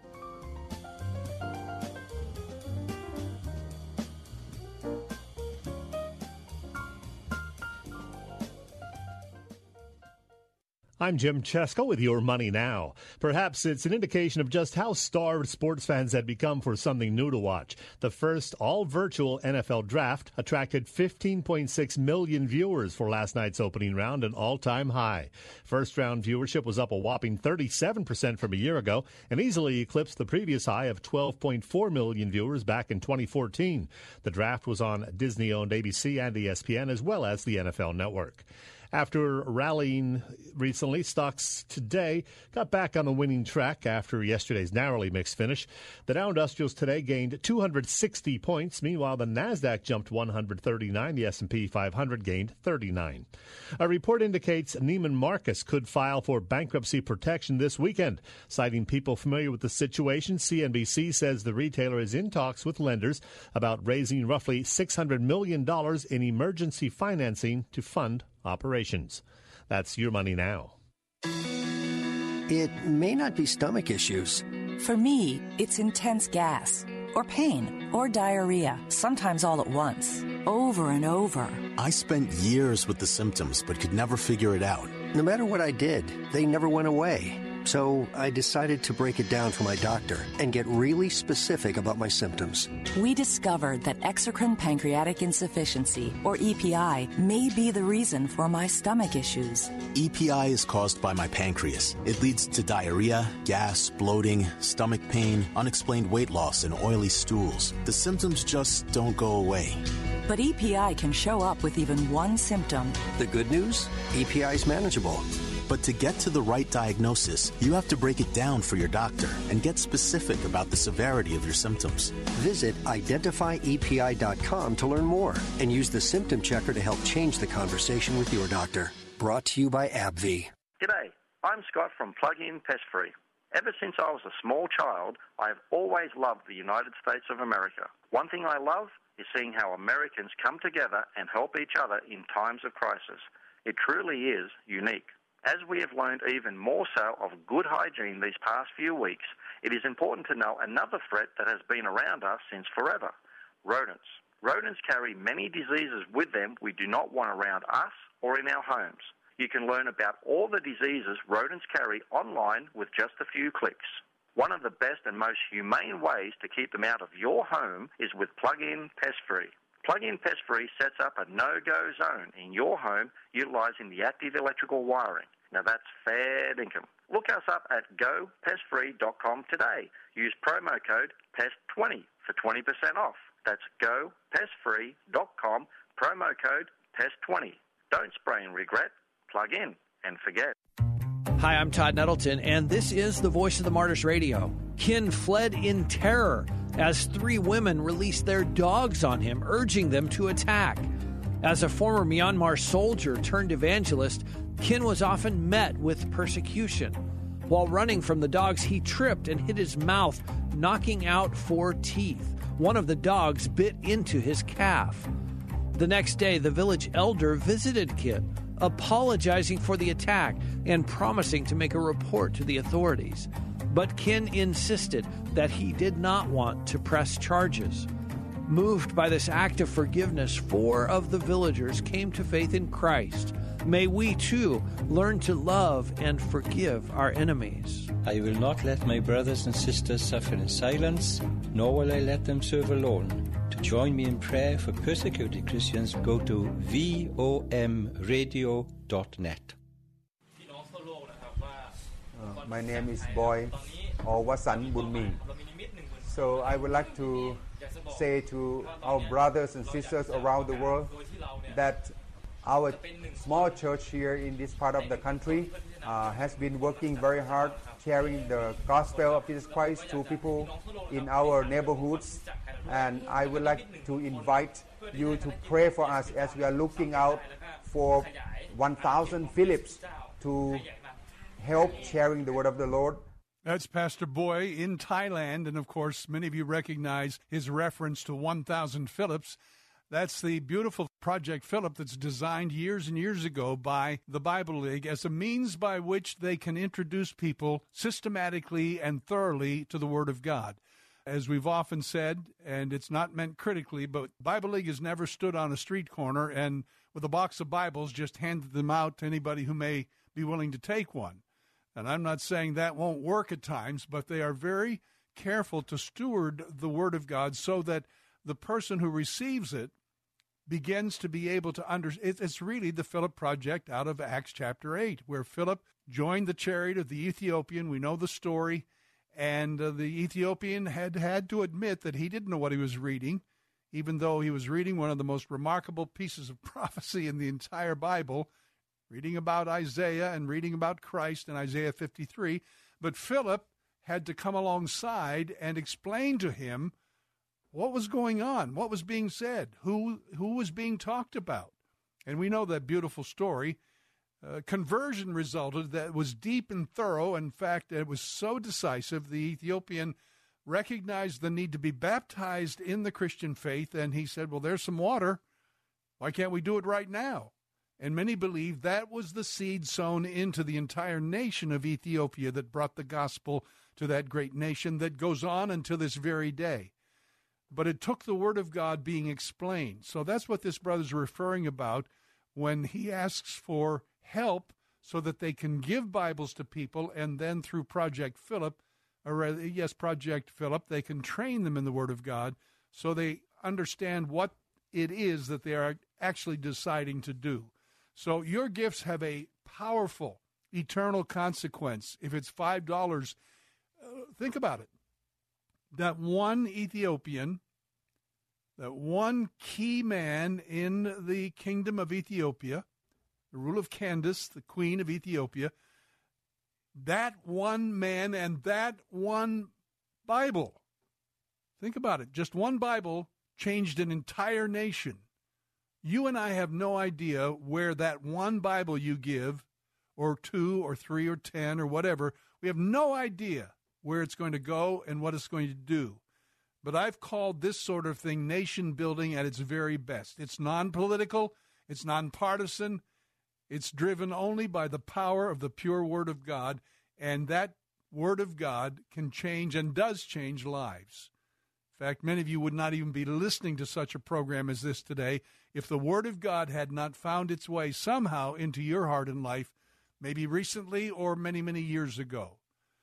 I'm Jim Chesko with Your Money Now. Perhaps it's an indication of just how starved sports fans had become for something new to watch. The first all-virtual N F L draft attracted fifteen point six million viewers for last night's opening round, an all-time high. First-round viewership was up a whopping thirty-seven percent from a year ago and easily eclipsed the previous high of twelve point four million viewers back in twenty fourteen. The draft was on Disney-owned A B C and E S P N as well as the N F L Network. After rallying recently, stocks today got back on the winning track after yesterday's narrowly mixed finish. The Dow Industrials today gained two hundred sixty points. Meanwhile, the Nasdaq jumped one hundred thirty-nine. The S and P five hundred gained thirty-nine. A report indicates Neiman Marcus could file for bankruptcy protection this weekend. Citing people familiar with the situation, C N B C says the retailer is in talks with lenders about raising roughly six hundred million dollars in emergency financing to fund operations. That's Your Money Now. It may not be stomach issues. For me, it's intense gas, or pain, or diarrhea, sometimes all at once, over and over. I spent years with the symptoms, but could never figure it out. No matter what I did, they never went away. So I decided to break it down for my doctor and get really specific about my symptoms. We discovered that exocrine pancreatic insufficiency, or E P I, may be the reason for my stomach issues. E P I is caused by my pancreas. It leads to diarrhea, gas, bloating, stomach pain, unexplained weight loss, and oily stools. The symptoms just don't go away. But E P I can show up with even one symptom. The good news? E P I is manageable. But to get to the right diagnosis, you have to break it down for your doctor and get specific about the severity of your symptoms. Visit identify E P I dot com to learn more and use the symptom checker to help change the conversation with your doctor. Brought to you by AbbVie. G'day, I'm Scott from Plug-in Pest Free. Ever since I was a small child, I have always loved the United States of America. One thing I love is seeing how Americans come together and help each other in times of crisis. It truly is unique. As we have learned even more so of good hygiene these past few weeks, it is important to know another threat that has been around us since forever: rodents. Rodents carry many diseases with them we do not want around us or in our homes. You can learn about all the diseases rodents carry online with just a few clicks. One of the best and most humane ways to keep them out of your home is with Plug-in Pest Free. Plug-in Pest Free sets up a no-go zone in your home utilizing the active electrical wiring. Now that's fair dinkum. Look us up at go pest free dot com today. Use promo code P E S T twenty for twenty percent off. That's go pest free dot com, promo code P E S T twenty. Don't spray and regret. Plug in and forget. Hi, I'm Todd Nettleton, and this is the Voice of the Martyrs Radio. Kin fled in terror as three women released their dogs on him, urging them to attack. As a former Myanmar soldier turned evangelist, Kin was often met with persecution. While running from the dogs, he tripped and hit his mouth, knocking out four teeth. One of the dogs bit into his calf. The next day, the village elder visited Kin, apologizing for the attack and promising to make a report to the authorities. But Kin insisted that he did not want to press charges. Moved by this act of forgiveness, four of the villagers came to faith in Christ. May we, too, learn to love and forgive our enemies. I will not let my brothers and sisters suffer in silence, nor will I let them serve alone. To join me in prayer for persecuted Christians, go to v o m radio dot net. Uh, my name is Boy or Wasan Bunmi. So I would like to say to our brothers and sisters around the world that our small church here in this part of the country uh, has been working very hard sharing the gospel of Jesus Christ to people in our neighborhoods. And I would like to invite you to pray for us as we are looking out for one thousand Philips to help sharing the word of the Lord. That's Pastor Boy in Thailand, and of course, many of you recognize his reference to one thousand Philips. That's the beautiful Project Philip that's designed years and years ago by the Bible League as a means by which they can introduce people systematically and thoroughly to the Word of God. As we've often said, and it's not meant critically, but Bible League has never stood on a street corner and with a box of Bibles just handed them out to anybody who may be willing to take one. And I'm not saying that won't work at times, but they are very careful to steward the Word of God so that the person who receives it begins to be able to understand. It's really the Philip Project out of Acts chapter eight, where Philip joined the chariot of the Ethiopian. We know the story. And uh, the Ethiopian had had to admit that he didn't know what he was reading, even though he was reading one of the most remarkable pieces of prophecy in the entire Bible, reading about Isaiah and reading about Christ in Isaiah fifty-three. But Philip had to come alongside and explain to him what was going on, what was being said, who who was being talked about. And we know that beautiful story. Uh, conversion resulted that was deep and thorough. In fact, it was so decisive, the Ethiopian recognized the need to be baptized in the Christian faith, and he said, well, there's some water. Why can't we do it right now? And many believe that was the seed sown into the entire nation of Ethiopia that brought the gospel to that great nation that goes on until this very day. But it took the Word of God being explained. So that's what this brother's referring about when he asks for help so that they can give Bibles to people, and then through Project Philip, or rather, yes, Project Philip, they can train them in the Word of God so they understand what it is that they are actually deciding to do. So your gifts have a powerful, eternal consequence. If it's five dollars, uh, think about it. That one Ethiopian that one key man in the kingdom of Ethiopia, the rule of Candace, the queen of Ethiopia, that one man and that one Bible, think about it, just one Bible changed an entire nation. You and I have no idea where that one Bible you give, or two or three or ten or whatever, we have no idea where it's going to go and what it's going to do. But I've called this sort of thing nation building at its very best. It's non-political, it's non-partisan, it's driven only by the power of the pure Word of God, and that Word of God can change and does change lives. In fact, many of you would not even be listening to such a program as this today if the Word of God had not found its way somehow into your heart and life, maybe recently or many, many years ago.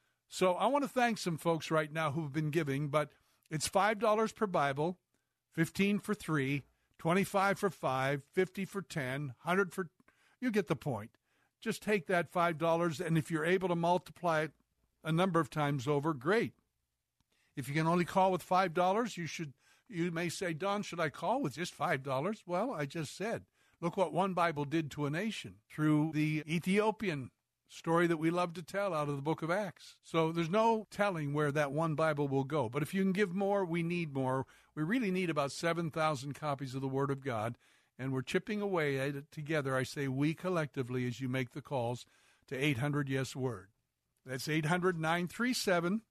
So I want to thank some folks right now who've been giving, but it's five dollars per Bible, fifteen dollars for three, twenty-five dollars for five, fifty dollars for ten, one hundred dollars for... You get the point. Just take that five dollars, and if you're able to multiply it a number of times over, great. If you can only call with five dollars, you should. You may say, Don, should I call with just five dollars? Well, I just said, look what one Bible did to a nation through the Ethiopian story that we love to tell out of the book of Acts. So there's no telling where that one Bible will go. But if you can give more, we need more. We really need about seven thousand copies of the Word of God, and we're chipping away at it together. I say we collectively as you make the calls to eight hundred yes word. That's eight hundred, nine three seven,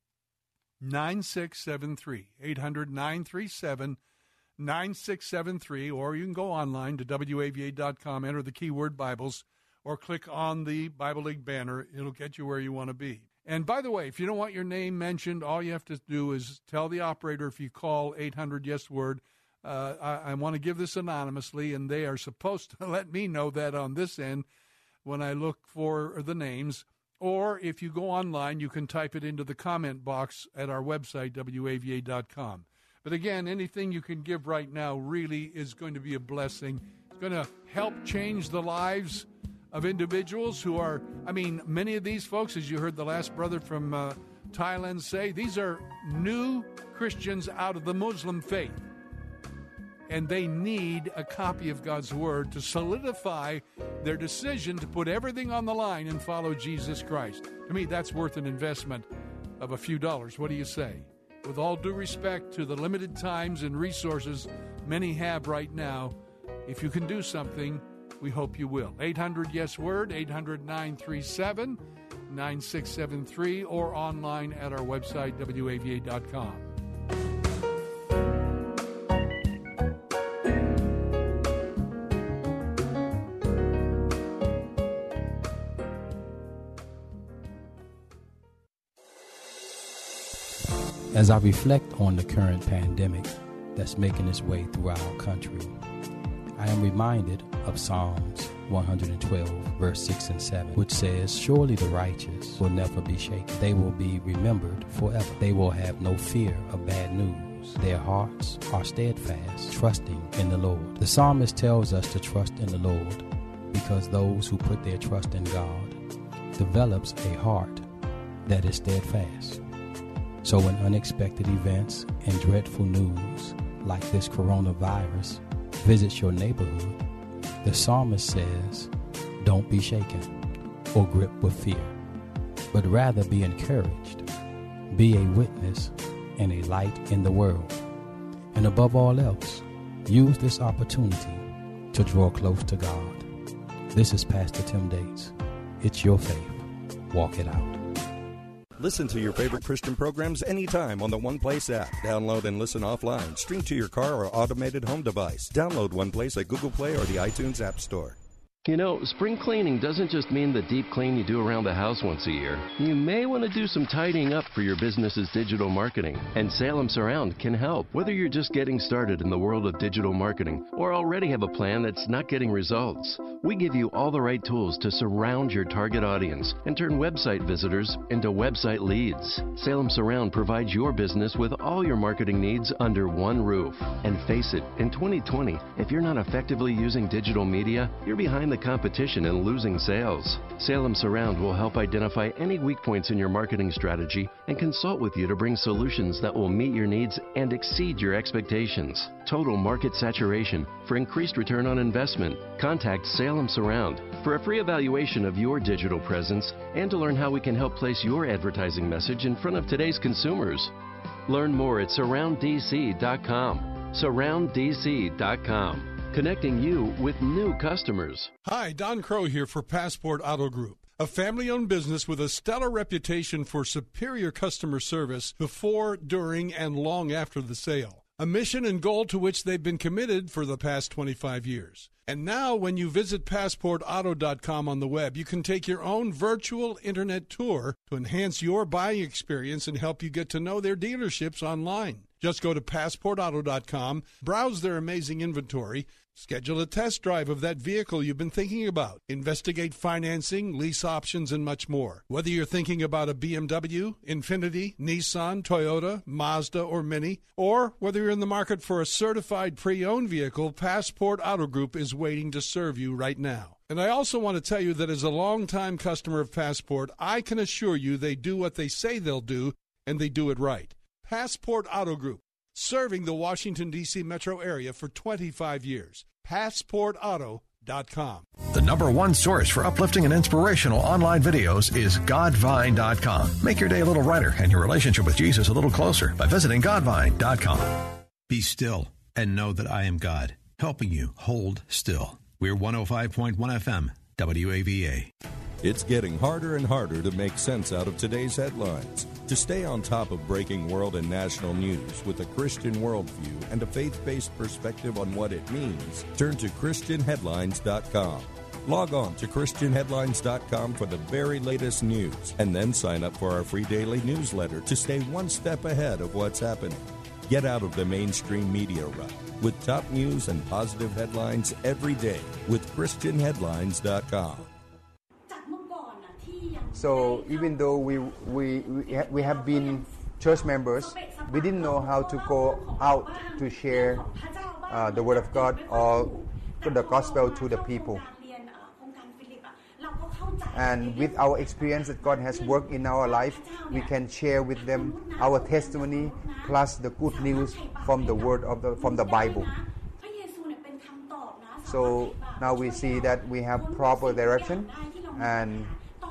nine six seven three. eight hundred, nine three seven, nine six seven three, or you can go online to W A V A dot com, enter the keyword Bibles, or click on the Bible League banner. It'll get you where you want to be. And by the way, if you don't want your name mentioned, all you have to do is tell the operator if you call eight hundred yes word, uh, I, I want to give this anonymously, and they are supposed to let me know that on this end when I look for the names. Or if you go online, you can type it into the comment box at our website, W A V A dot com. But again, anything you can give right now really is going to be a blessing. It's going to help change the lives of individuals who are, I mean, many of these folks, as you heard the last brother from uh, Thailand say, these are new Christians out of the Muslim faith. And they need a copy of God's Word to solidify their decision to put everything on the line and follow Jesus Christ. To me, that's worth an investment of a few dollars. What do you say? With all due respect to the limited times and resources many have right now, if you can do something, we hope you will. eight hundred yes word, eight hundred, nine three seven, nine six seven three, or online at our website, W A V A dot com. As I reflect on the current pandemic that's making its way through our country, I am reminded of Psalms one hundred twelve, verse six and seven, which says, surely the righteous will never be shaken. They will be remembered forever. They will have no fear of bad news. Their hearts are steadfast, trusting in the Lord. The psalmist tells us to trust in the Lord because those who put their trust in God develops a heart that is steadfast. So when unexpected events and dreadful news like this coronavirus visits your neighborhood, the psalmist says, don't be shaken or gripped with fear, but rather be encouraged. Be a witness and a light in the world. And above all else, use this opportunity to draw close to God. This is Pastor Tim Dates. It's your faith. Walk it out. Listen to your favorite Christian programs anytime on the OnePlace app. Download and listen offline. Stream to your car or automated home device. Download OnePlace at Google Play or the iTunes App Store. You know, spring cleaning doesn't just mean the deep clean you do around the house once a year. You may want to do some tidying up for your business's digital marketing, and Salem Surround can help. Whether you're just getting started in the world of digital marketing or already have a plan that's not getting results, we give you all the right tools to surround your target audience and turn website visitors into website leads. Salem Surround provides your business with all your marketing needs under one roof. And face it, in twenty twenty, if you're not effectively using digital media, you're behind the competition and losing sales. Salem Surround will help identify any weak points in your marketing strategy and consult with you to bring solutions that will meet your needs and exceed your expectations. Total market saturation for increased return on investment. Contact Salem Surround for a free evaluation of your digital presence and to learn how we can help place your advertising message in front of today's consumers. Learn more at surround d c dot com. surround d c dot com. Connecting you with new customers. Hi, Don Crow here for Passport Auto Group, a family-owned business with a stellar reputation for superior customer service before, during, and long after the sale. A mission and goal to which they've been committed for the past twenty-five years. And now when you visit passport auto dot com on the web, you can take your own virtual internet tour to enhance your buying experience and help you get to know their dealerships online. Just go to passport auto dot com, browse their amazing inventory, schedule a test drive of that vehicle you've been thinking about, investigate financing, lease options, and much more. Whether you're thinking about a B M W, Infiniti, Nissan, Toyota, Mazda, or Mini, or whether you're in the market for a certified pre-owned vehicle, Passport Auto Group is waiting to serve you right now. And I also want to tell you that as a longtime customer of Passport, I can assure you they do what they say they'll do, and they do it right. Passport Auto Group, serving the Washington, D C metro area for twenty-five years. passport auto dot com. The number one source for uplifting and inspirational online videos is godvine dot com. Make your day a little brighter and your relationship with Jesus a little closer by visiting godvine dot com. Be still and know that I am God, helping you hold still. We're one oh five point one F M, W A V A. It's getting harder and harder to make sense out of today's headlines. To stay on top of breaking world and national news with a Christian worldview and a faith-based perspective on what it means, turn to Christian Headlines dot com. Log on to Christian Headlines dot com for the very latest news, and then sign up for our free daily newsletter to stay one step ahead of what's happening. Get out of the mainstream media rut with top news and positive headlines every day with Christian Headlines dot com. So even though we we we have been church members, we didn't know how to go out to share uh, the word of God or the gospel to the people. And with our experience that God has worked in our life, we can share with them our testimony plus the good news from the word of the from the Bible. So now we see that we have proper direction, and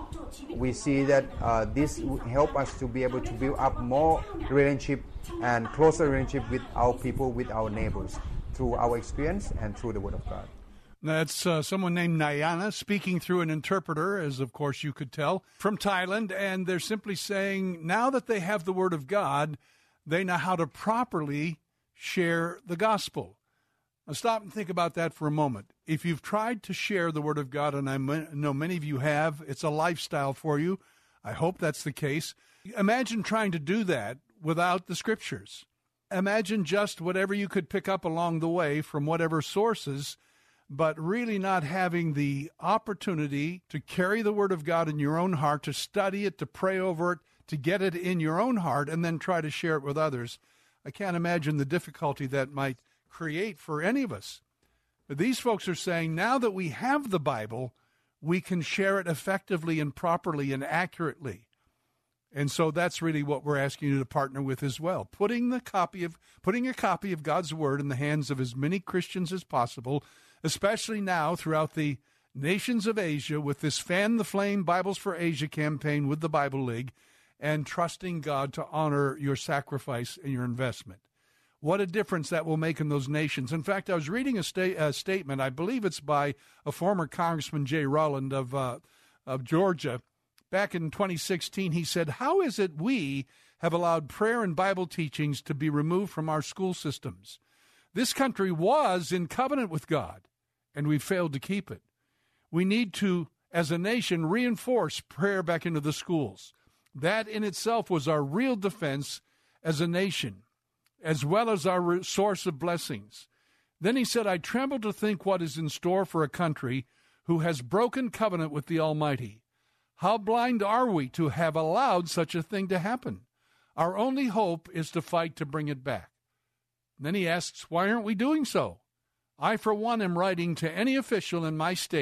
we see that uh, this will help us to be able to build up more relationship and closer relationship with our people, with our neighbors, through our experience and through the Word of God. That's uh, someone named Nayana speaking through an interpreter, as of course you could tell, from Thailand, and they're simply saying now that they have the Word of God, they know how to properly share the gospel. Now stop and think about that for a moment. If you've tried to share the Word of God, and I know many of you have, it's a lifestyle for you. I hope that's the case. Imagine trying to do that without the Scriptures. Imagine just whatever you could pick up along the way from whatever sources, but really not having the opportunity to carry the Word of God in your own heart, to study it, to pray over it, to get it in your own heart, and then try to share it with others. I can't imagine the difficulty that might create for any of us. But these folks are saying now that we have the Bible, we can share it effectively and properly and accurately. And so that's really what we're asking you to partner with as well. Putting the copy of putting a copy of God's Word in the hands of as many Christians as possible, especially now throughout the nations of Asia with this Fan the Flame Bibles for Asia campaign with the Bible League, and trusting God to honor your sacrifice and your investment. What a difference that will make in those nations. In fact, I was reading a, sta- a statement, I believe it's by a former Congressman, Jay Rowland of, uh, of Georgia. Back in twenty sixteen, he said, how is it we have allowed prayer and Bible teachings to be removed from our school systems? This country was in covenant with God, and we failed to keep it. We need to, as a nation, reinforce prayer back into the schools. That in itself was our real defense as a nation, as well as our source of blessings. Then he said, I tremble to think what is in store for a country who has broken covenant with the Almighty. How blind are we to have allowed such a thing to happen? Our only hope is to fight to bring it back. And then he asks, why aren't we doing so? I, for one, am writing to any official in my state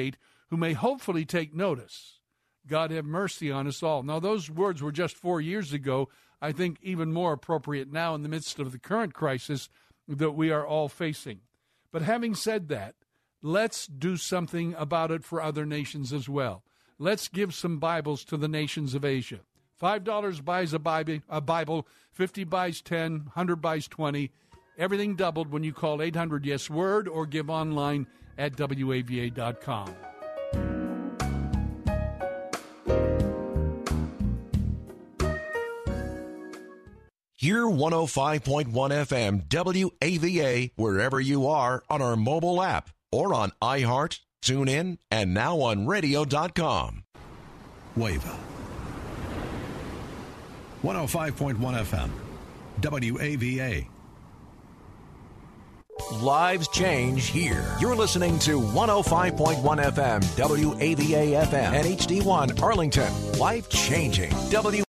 who may hopefully take notice. God have mercy on us all. Now, those words were just four years ago. I think even more appropriate now in the midst of the current crisis that we are all facing. But having said that, let's do something about it for other nations as well. Let's give some Bibles to the nations of Asia. five dollars buys a Bible, a Bible, fifty buys ten, one hundred buys twenty. Everything doubled when you call eight hundred yes word or give online at W A V A dot com. Hear one oh five point one F M W A V A wherever you are on our mobile app or on iHeart, TuneIn, and now on radio dot com. Wave. one oh five point one F M, W A V A. Lives change here. You're listening to one oh five point one F M, W A V A F M, and H D one Arlington. Life changing. W